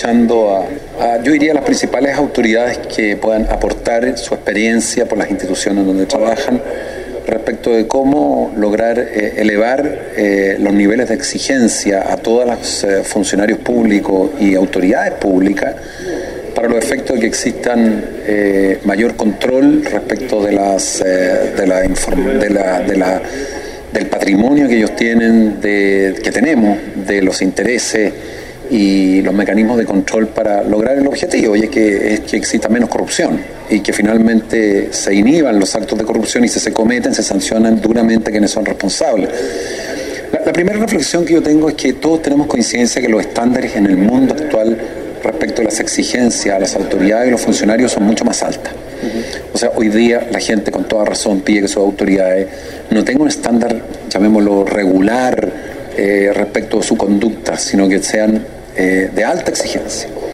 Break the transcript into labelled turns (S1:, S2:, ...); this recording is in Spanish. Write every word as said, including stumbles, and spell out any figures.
S1: escuchando a, a, yo diría, las principales autoridades que puedan aportar su experiencia por las instituciones donde trabajan respecto de cómo lograr eh, elevar eh, los niveles de exigencia a todos los eh, funcionarios públicos y autoridades públicas para los efectos de que existan eh, mayor control respecto de las eh, de la, inform- de la, de la del patrimonio que ellos tienen, de, que tenemos, de los intereses y los mecanismos de control para lograr el objetivo, y es que, es que exista menos corrupción y que finalmente se inhiban los actos de corrupción y si se cometen, se sancionan duramente quienes son responsables. La, la primera reflexión que yo tengo es que todos tenemos coincidencia que los estándares en el mundo actual respecto a las exigencias a las autoridades y los funcionarios son mucho más altas. Uh-huh. O sea, hoy día la gente con toda razón pide que sus autoridades no tengan un estándar, llamémoslo regular, eh, respecto a su conducta, sino que sean eh, de alta exigencia.